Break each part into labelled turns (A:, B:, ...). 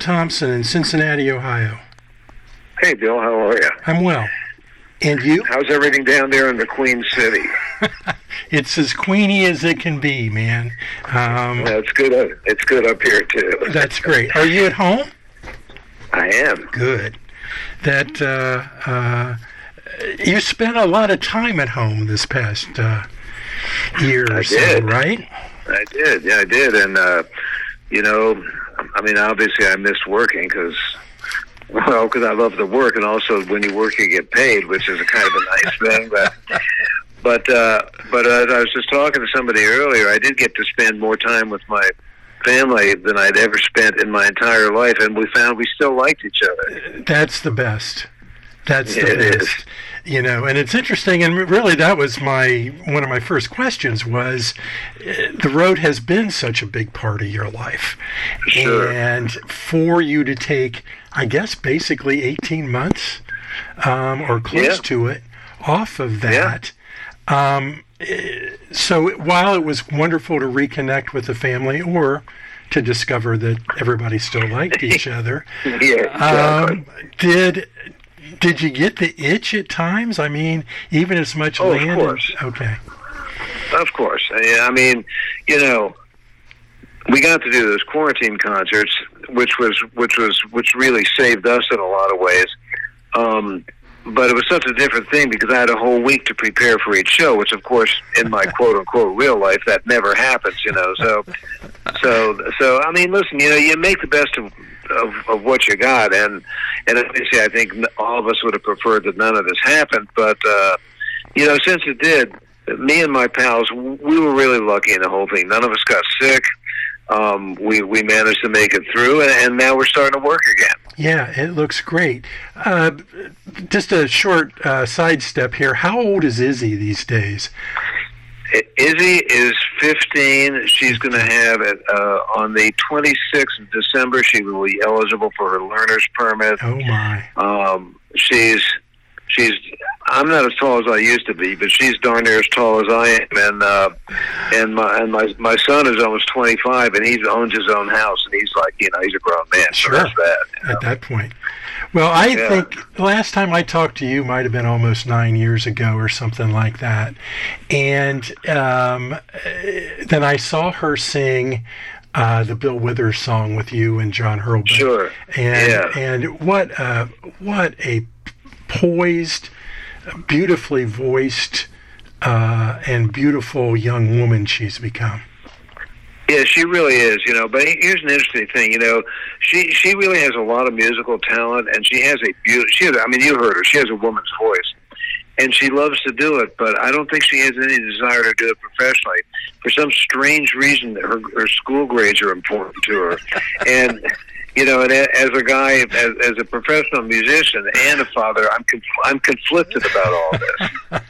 A: Thompson in Cincinnati, Ohio.
B: Hey, Bill, how are you?
A: I'm well. And you?
B: How's everything down there in the Queen City?
A: It's as queeny as it can be, man.
B: It's good. It's good up here too.
A: That's great. Are you at home?
B: I am.
A: Good. That you spent a lot of time at home this past year or so, right?
B: I did. Yeah, I did. And I mean, obviously, I missed working because I love to work, and also when you work, you get paid, which is a kind of a nice thing. But as I was just talking to somebody earlier, I did get to spend more time with my family than I'd ever spent in my entire life, and we found we still liked each other.
A: That's the best. That's the best. You know, and it's interesting, and really that was one of my first questions was, the road has been such a big part of your life.
B: Sure.
A: And for you to take, I guess, basically 18 months or close to it off of that. So while it was wonderful to reconnect with the family or to discover that everybody still liked each other, did you get the itch at times? I mean, even as much land?
B: Of course.
A: Okay.
B: Of course. I mean, we got to do those quarantine concerts, which really saved us in a lot of ways. But it was such a different thing because I had a whole week to prepare for each show, which, of course, in my quote-unquote real life, that never happens, So I mean, listen, you make the best of what you got, and obviously I think all of us would have preferred that none of this happened, but since it did, me and my pals, we were really lucky in the whole thing. None of us got sick. We managed to make it through, and now we're starting to work again.
A: Yeah, it looks great. Just a short sidestep here. How old is Izzy these days?
B: Izzy is 15. She's going to have it on the 26th of December. She will be eligible for her learner's permit.
A: Oh my!
B: I'm not as tall as I used to be, but she's darn near as tall as I am. And my son is almost 25, and he owns his own house, and he's like, he's a grown man.
A: Sure.
B: So that's that.
A: At that point. Well, I think last time I talked to you might have been almost 9 years ago or something like that. And then I saw her sing the Bill Withers song with you and John Hurlbut.
B: Sure.
A: And what a poised, beautifully voiced, and beautiful young woman she's become.
B: Yeah, she really is, but here's an interesting thing, she really has a lot of musical talent, and she has you heard her, she has a woman's voice, and she loves to do it, but I don't think she has any desire to do it professionally. For some strange reason, her school grades are important to her, and and as a guy, as a professional musician and a father, I'm conflicted about all this.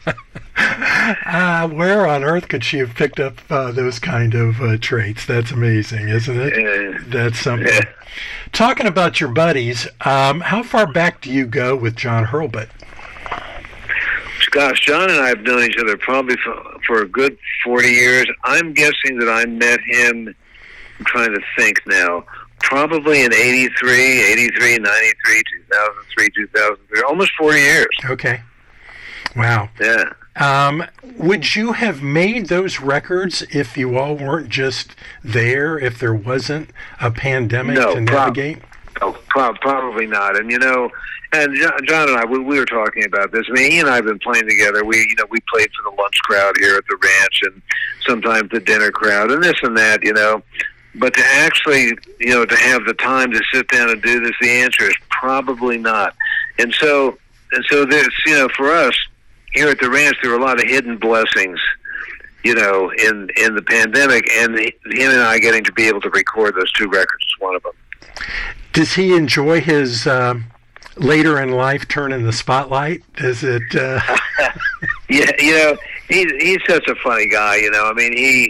A: Where on earth could she have picked up those kind of traits? That's amazing, isn't it? That's something. Yeah. Talking about your buddies, how far back do you go with John Hurlbut?
B: Gosh, John and I have known each other probably for a good 40 years. I'm guessing that I met him, I'm trying to think now, probably in 93, 93, 93, 2003, 2003, almost 40 years.
A: Okay. Wow.
B: Yeah.
A: Would you have made those records if you all weren't just there, if there wasn't a pandemic to navigate?
B: Probably not. And, and John and I, we were talking about this. I mean, he and I have been playing together. We played for the lunch crowd here at the ranch and sometimes the dinner crowd and this and that, But to actually, to have the time to sit down and do this, the answer is probably not. And so there's, for us, here at the ranch, there were a lot of hidden blessings, in the pandemic, and him and I getting to be able to record those two records is one of them.
A: Does he enjoy his later in life turn in the spotlight? Is it?
B: Yeah, he's such a funny guy. I mean,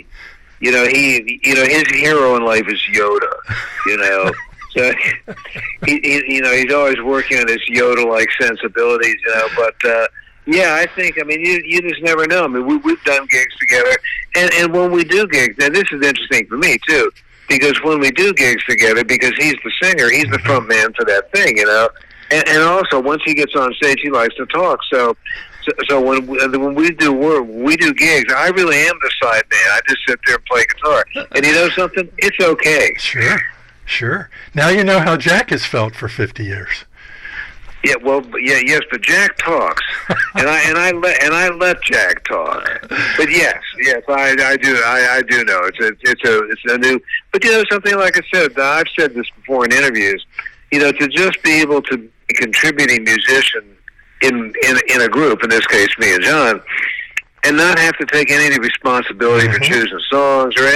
B: his hero in life is Yoda. So he's always working on his Yoda-like sensibilities. But. Yeah, I think, you just never know. We've done gigs together, and when we do gigs, now this is interesting for me, too. because when we do gigs together, because he's the singer, he's the front man for that thing, and also once he gets on stage, he likes to talk. So when we do gigs, I really am the side man. I just sit there and play guitar, and you know something? It's okay.
A: Sure. Now you know how Jack has felt for 50 years.
B: Yeah, yes, but Jack talks, and I let Jack talk. But yes, I do know it's a new. But you know something, like I said, I've said this before in interviews. To just be able to be a contributing musician in a group, in this case me and John, and not have to take any responsibility for choosing songs, or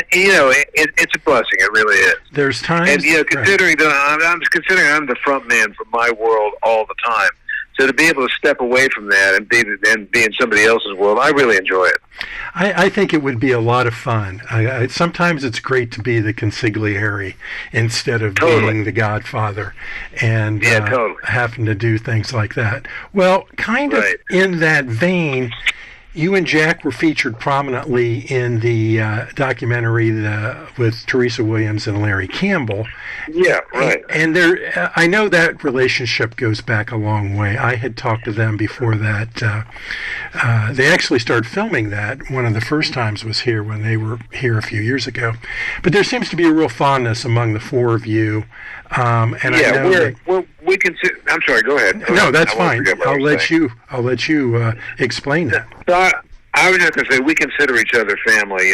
B: it's a blessing. It really is.
A: There's times,
B: and considering that I'm the front man for my world all the time, so to be able to step away from that and be in somebody else's world, I really enjoy it.
A: I think it would be a lot of fun. Sometimes it's great to be the consigliere instead of being the godfather and having to do things like that. Well, kind of in that vein, you and Jack were featured prominently in the documentary with Teresa Williams and Larry Campbell.
B: Yeah, right.
A: And I know that relationship goes back a long way. I had talked to them before that. They actually started filming that. One of the first times was here when they were here a few years ago. But there seems to be a real fondness among the four of you.
B: And I know we can. I'm sorry. Go ahead.
A: No, that's fine. I'll let you explain that.
B: So I was just going to say we consider each other family.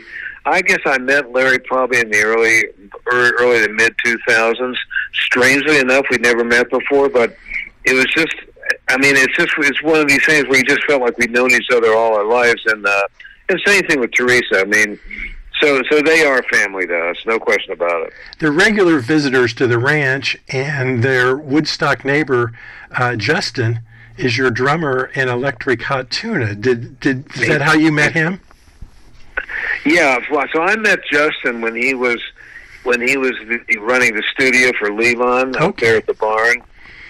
B: I guess I met Larry probably in the early to mid 2000s. Strangely enough, we'd never met before, but it was just. It's one of these things where you just felt like we'd known each other all our lives, and same thing with Teresa. So they are family to us, no question about it.
A: They're regular visitors to the ranch, and their Woodstock neighbor, Justin, is your drummer in Electric Hot Tuna. Is that how you met him?
B: Yeah, so I met Justin when he was running the studio for Levon up there at the barn.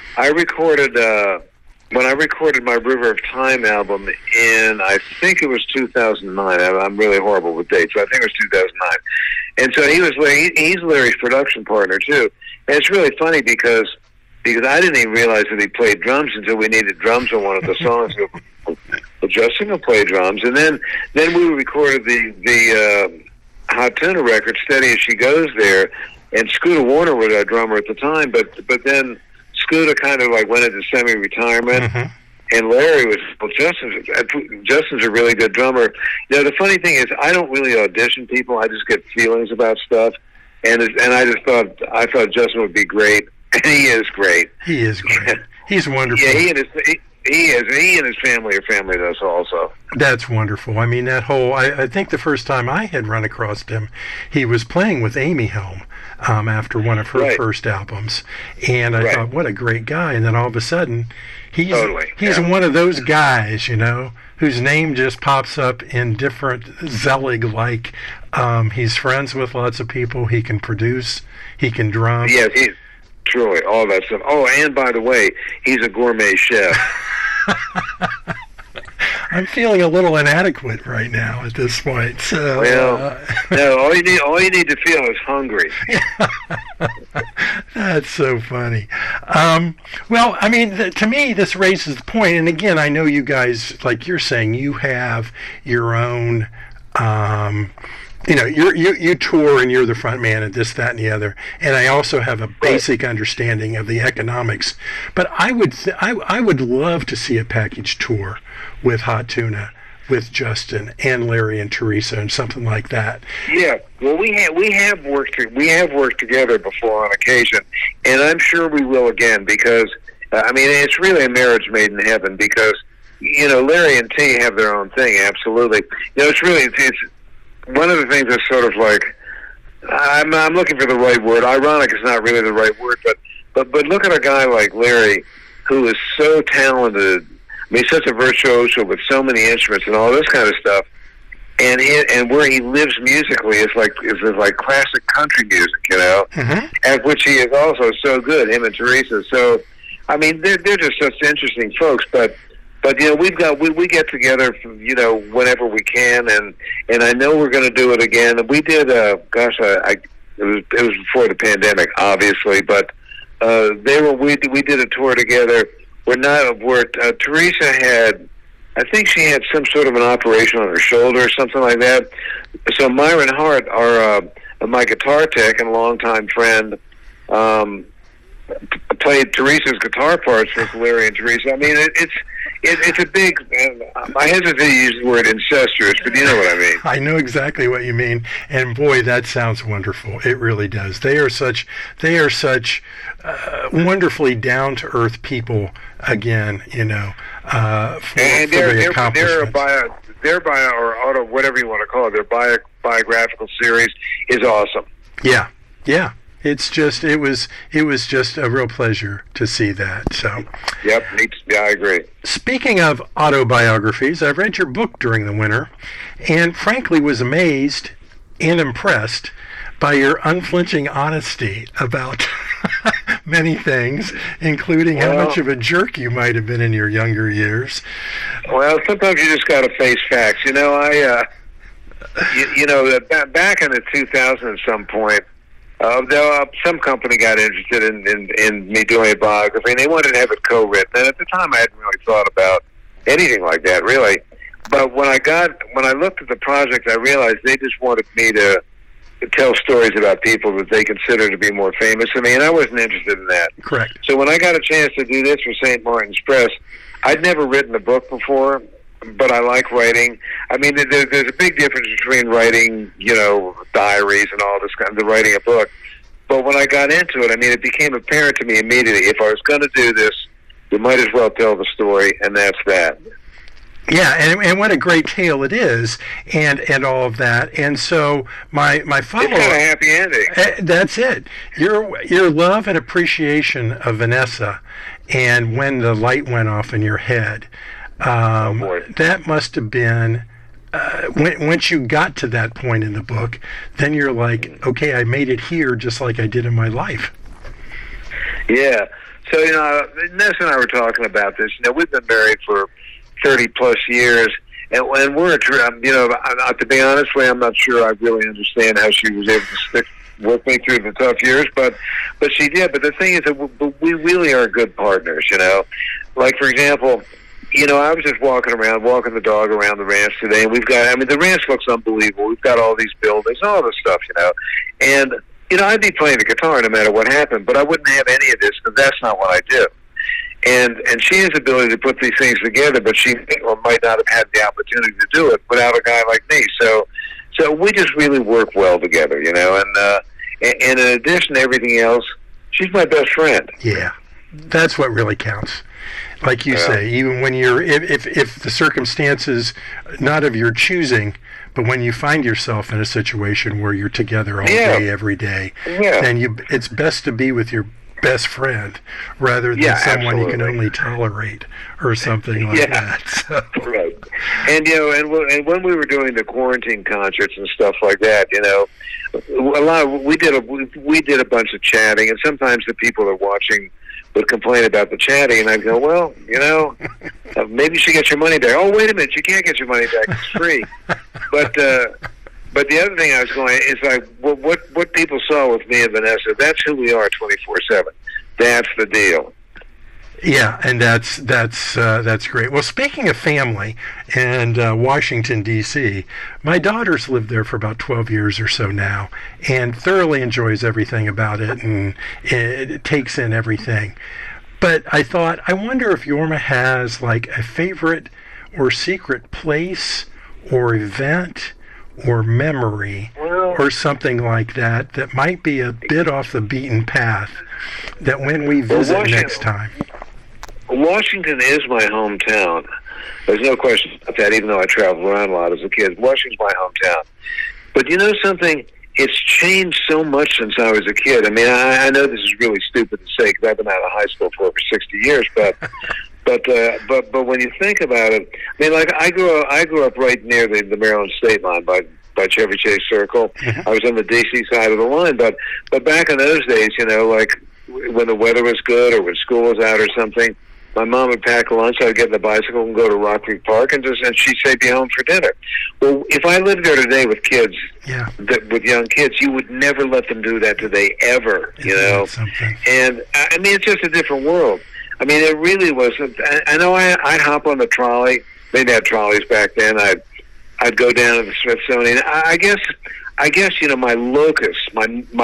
B: When I recorded my River of Time album in, I think it was 2009. I'm really horrible with dates, but I think it was 2009. And so he's Larry's production partner too. And it's really funny because I didn't even realize that he played drums until we needed drums on one of the songs. Well, Justin will play drums, and then we recorded the Hot Tuna record, Steady As She Goes there, and Scooter Warner was our drummer at the time, but then Scooter kind of went into semi-retirement, and Larry was, Justin's a really good drummer. The funny thing is, I don't really audition people. I just get feelings about stuff, and I thought Justin would be great, and he is great.
A: He is great. He's wonderful.
B: Yeah, he and his family are family to us also.
A: That's wonderful. I think the first time I had run across him, he was playing with Amy Helm. After one of her first albums, and I thought, what a great guy! And then all of a sudden, he's one of those guys, whose name just pops up in different Zelig. He's friends with lots of people. He can produce. He can drum.
B: Yes, he's truly all that stuff. Oh, and by the way, he's a gourmet chef.
A: I'm feeling a little inadequate right now at this point. So,
B: no, all you need to feel is hungry.
A: That's so funny. To me, this raises the point. And again, I know you guys, like you're saying, you have your own. You tour and you're the front man and this, that, and the other. And I also have a basic understanding of the economics. But I would love to see a package tour with Hot Tuna, with Justin and Larry and Teresa and something like that.
B: Yeah, well, we have worked together before on occasion, and I'm sure we will again because it's really a marriage made in heaven because Larry and T have their own thing. Absolutely, it's one of the things that's sort of like I'm looking for the right word. Ironic is not really the right word, but look at a guy like Larry who is so talented. He's such a virtuoso with so many instruments and all this kind of stuff, and where he lives musically is like classic country music, at which he is also so good. Him and Teresa. So, they're just such interesting folks. But But we get together, whenever we can, and I know we're going to do it again. We did, it was before the pandemic, obviously, but we did a tour together. Where Teresa had, I think she had some sort of an operation on her shoulder or something like that. So Myron Hart, my guitar tech and longtime friend, played Teresa's guitar parts for Larry and Teresa. I mean, it's a big. I hesitate to use the word incestuous, but you know what I mean.
A: I know exactly what you mean, and boy, that sounds wonderful. It really does. They are such wonderfully down to earth people. Again,
B: and their bio or auto, whatever you want to call it, their biographical series is awesome.
A: Yeah. It was just a real pleasure to see that. So.
B: Yep. Yeah, I agree.
A: Speaking of autobiographies, I've read your book during the winter, and frankly was amazed and impressed by your unflinching honesty about many things, including how much of a jerk you might have been in your younger years.
B: Well, sometimes you just got to face facts. Back in the 2000s at some point, some company got interested in me doing a biography, and they wanted to have it co-written. And at the time, I hadn't really thought about anything like that, really. But when I looked at the project, I realized they just wanted me to tell stories about people that they consider to be more famous than me, and I wasn't interested in that.
A: Correct.
B: So when I got a chance to do this for St. Martin's Press, I'd never written a book before, but I like writing. I mean, there's a big difference between writing, diaries and all this kind of writing a book. But when I got into it, I mean, it became apparent to me immediately, if I was going to do this, you might as well tell the story, and that's that.
A: Yeah, and what a great tale it is, and all of that. And so my follow-up...
B: It's got a happy ending.
A: That's it. Your love and appreciation of Vanessa, and when the light went off in your head, that must have been... once you got to that point in the book, then you're like, okay, I made it here just like I did in my life.
B: Yeah. So, Ness and I were talking about this. We've been married for 30-plus years, and we're, to be honest with you, I'm not sure I really understand how she was able to stick with me through the tough years, but she did. But the thing is that we really are good partners, Like, for example... I was just walking the dog around the ranch today, and the ranch looks unbelievable. We've got all these buildings, all this stuff, And, I'd be playing the guitar no matter what happened, but I wouldn't have any of this because that's not what I do. And she has the ability to put these things together, but she might not have had the opportunity to do it without a guy like me. So we just really work well together, And in addition to everything else, she's my best friend.
A: Yeah, that's what really counts. Like you say, even when you're, if the circumstances not of your choosing, but when you find yourself in a situation where you're together all day, every day, then it's best to be with your best friend rather than someone you can only tolerate or something like that. So.
B: Right. And and when we were doing the quarantine concerts and stuff like that, we did a bunch of chatting, and sometimes the people that are watching would complain about the chatting, and I'd go, well, maybe you should get your money back. Oh, wait a minute, you can't get your money back; it's free. But the other thing I was going is like what people saw with me and Vanessa. That's who we are, 24/7. That's the deal.
A: Yeah, and that's great. Well, speaking of family and Washington, D.C., my daughter's lived there for about 12 years or so now and thoroughly enjoys everything about it, and it takes in everything. But I thought, I wonder if Jorma has like a favorite or secret place or event or memory or something like that might be a bit off the beaten path that when we visit next time.
B: Washington is my hometown. There's no question about that, even though I traveled around a lot as a kid. Washington's my hometown. But you know something? It's changed so much since I was a kid. I mean, I know this is really stupid to say because I've been out of high school for over 60 years, but when you think about it, I mean, like I grew up right near the Maryland state line by Chevy Chase Circle. I was on the D.C. side of the line, but back in those days, like when the weather was good or when school was out or something, my mom would pack a lunch. I'd get in the bicycle and go to Rock Creek Park, and she'd say, "Be home for dinner." Well, if I lived there today with kids, with young kids, you would never let them do that today, ever. You know, and I mean, it's just a different world. I mean, it really was. I know I'd hop on the trolley. They didn't have trolleys back then. I'd go down to the Smithsonian. I guess you know, my locus, my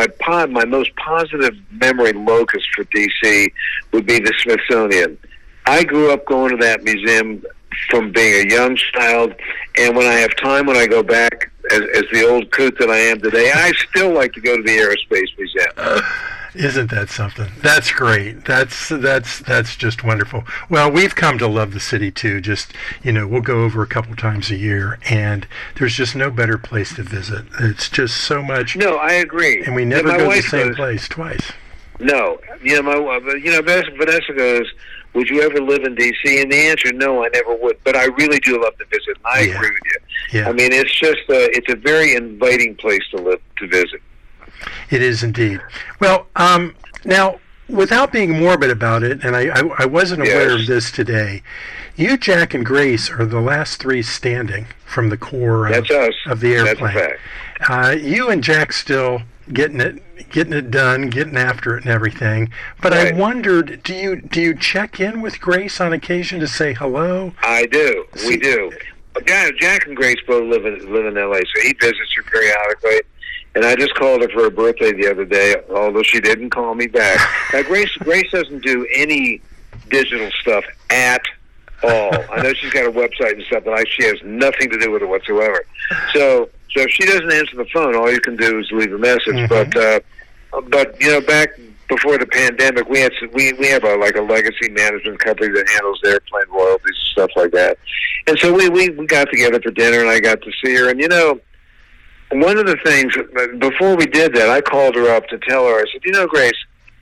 B: most positive memory locus for DC would be the Smithsonian. I grew up going to that museum from being a young child, and when I have time, when I go back as the old coot that I am today, I still like to go to the Aerospace Museum.
A: Isn't that something? That's great. That's just wonderful. Well, we've come to love the city too. Just, you know, we'll go over a couple times a year, and there's just no better place to visit. It's just so much.
B: No, I agree.
A: And we never go to the same place twice.
B: No, you know, Vanessa goes, "Would you ever live in D.C.?" And the answer, no, I never would. But I really do love to visit. And I agree with you.
A: Yeah.
B: I mean, it's just it's a very inviting place to visit.
A: It is indeed. Well, now, without being morbid about it, and I wasn't aware of this today, you, Jack, and Grace are the last three standing from the core of the airplane.
B: That's a fact.
A: You and Jack still getting it done, getting after it and everything. But
B: right.
A: I wondered, do you check in with Grace on occasion to say hello?
B: I do. We do. Jack and Grace both live in L.A., so he visits her periodically. And I just called her for her birthday the other day, although she didn't call me back. Now, Grace doesn't do any digital stuff at all. I know she's got a website and stuff, but she has nothing to do with it whatsoever. So if she doesn't answer the phone, all you can do is leave a message. Mm-hmm. But you know, back before the pandemic, we have a legacy management company that handles airplane royalties and stuff like that. And so we got together for dinner, and I got to see her. And you know, one of the things, before we did that, I called her up to tell her, I said, "You know, Grace,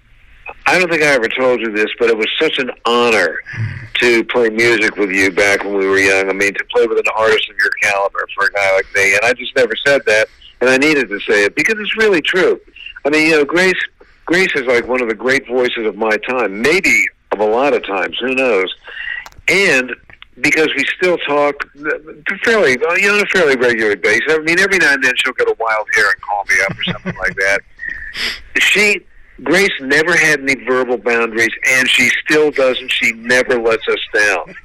B: I don't think I ever told you this, but it was such an honor to play music with you back when we were young. I mean, to play with an artist of your caliber for a guy like me." And I just never said that, and I needed to say it because it's really true. I mean, you know, Grace is like one of the great voices of my time, maybe of a lot of times, who knows. And because we still talk on a fairly regular basis. I mean, every now and then she'll get a wild hair and call me up or something like that. Grace never had any verbal boundaries, and she still doesn't. She never lets us down.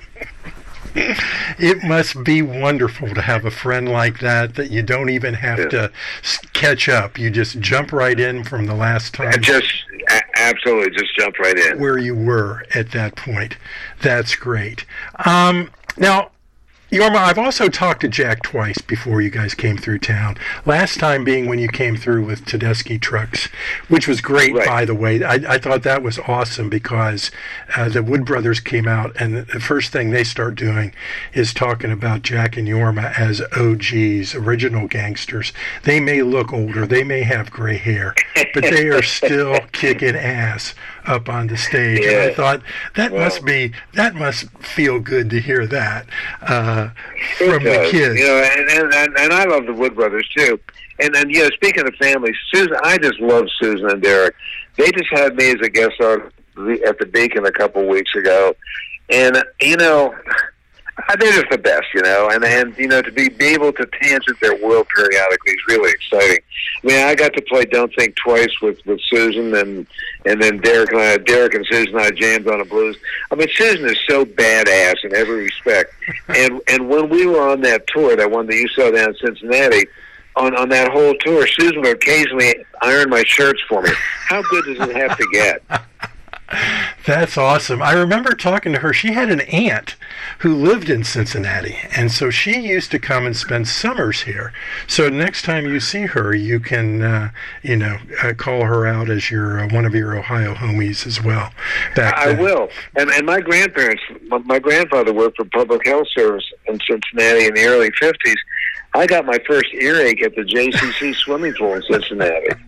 A: It must be wonderful to have a friend like that you don't even have to catch up. You just jump right in from the last time.
B: Absolutely, just jump right in.
A: Where you were at that point. That's great. Now, Jorma, I've also talked to Jack twice before you guys came through town. Last time being when you came through with Tedeschi trucks, which was great, right. By the way. I thought that was awesome because the Wood Brothers came out, and the first thing they start doing is talking about Jack and Jorma as OGs, original gangsters. They may look older, they may have gray hair, but they are still kicking ass up on the stage. Yeah. And I thought that must feel good to hear that from the kids.
B: You know, and I love the Wood Brothers too. And then, you know, speaking of family, Susan, I just love Susan and Derek. They just had me as a guest star at the Beacon a couple weeks ago, and you know, they're just the best, you know, and you know, to be able to tangent their world periodically is really exciting. I mean, I got to play "Don't Think Twice" with Susan, and then Derek and Susan and I jammed on a blues. I mean, Susan is so badass in every respect, and when we were on that tour, that one that you saw down in Cincinnati, on that whole tour, Susan would occasionally iron my shirts for me. How good does it have to get?
A: That's awesome. I remember talking to her. She had an aunt who lived in Cincinnati, and so she used to come and spend summers here. So next time you see her, you can, call her out as your one of your Ohio homies as well.
B: I will. And my grandparents, my grandfather worked for Public Health Service in Cincinnati in the early 50s. I got my first earache at the JCC swimming pool in Cincinnati.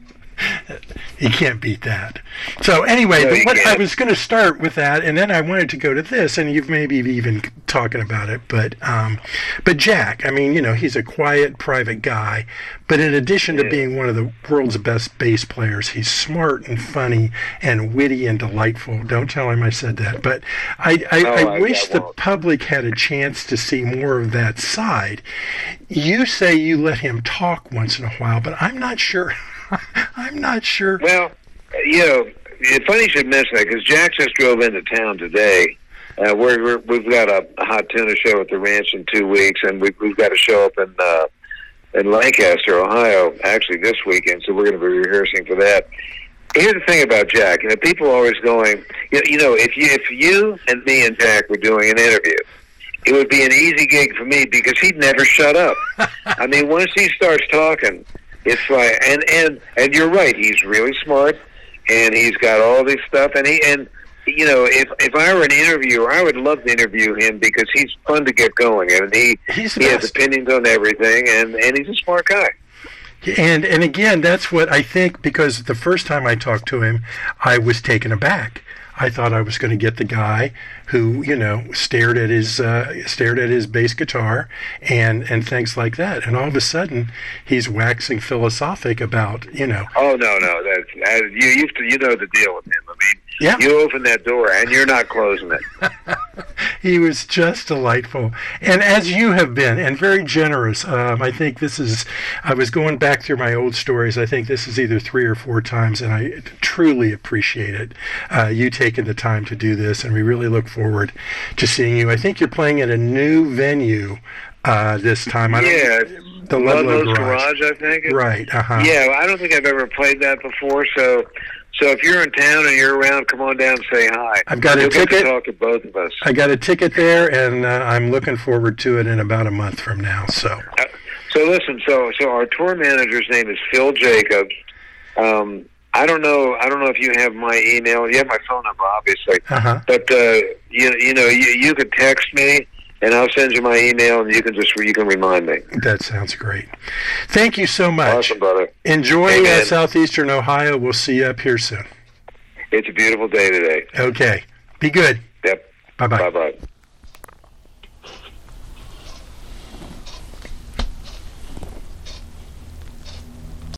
A: You can't beat that. So anyway,
B: No,
A: I was going to start with that, and then I wanted to go to this, and you've maybe even talking about it, but Jack, I mean, he's a quiet, private guy, but in addition to being one of the world's best bass players, he's smart and funny and witty and delightful. Don't tell him I said that, but I wish the public had a chance to see more of that side. You say you let him talk once in a while, but I'm not sure. I'm not sure.
B: Well, it's funny you should mention that, because Jack just drove into town today. We've got a hot tuna show at the ranch in 2 weeks, and we've got a show up in Lancaster, Ohio, actually this weekend, so we're going to be rehearsing for that. Here's the thing about Jack. People are always going, if you and me and Jack were doing an interview, it would be an easy gig for me because he'd never shut up. I mean, once he starts talking, it's like, and you're right, he's really smart, and he's got all this stuff, and if I were an interviewer, I would love to interview him because he's fun to get going, and he has opinions on everything, and he's a smart guy.
A: And again, that's what I think, because the first time I talked to him, I was taken aback. I thought I was going to get the guy who, stared at his bass guitar and things like that, and all of a sudden he's waxing philosophic about,
B: Oh no, that's you know the deal with him. I mean,
A: yeah.
B: You open that door and you're not closing it.
A: He was just delightful, and as you have been, and very generous. I think I was going back through my old stories. I think this is either 3 or 4 times, and I truly appreciate it. You taking the time to do this, and we really look forward to seeing you. I think you're playing at a new venue this time. The Ludlow
B: Garage, I think.
A: Right.
B: Yeah, I don't think I've ever played that before, so if you're in town and you're around, come on down and say hi.
A: I've got a ticket.
B: Get to talk to both of us.
A: I got a ticket there, and I'm looking forward to it in about a month from now. So
B: listen. So our tour manager's name is Phil Jacobs. I don't know if you have my email. You have my phone number, obviously. But you could text me, and I'll send you my email, and you can remind me.
A: That sounds great. Thank you so much.
B: Awesome, brother.
A: Enjoy southeastern Ohio. We'll see you up here soon.
B: It's a beautiful day today.
A: Okay. Be good.
B: Yep.
A: Bye-bye.
B: Bye-bye.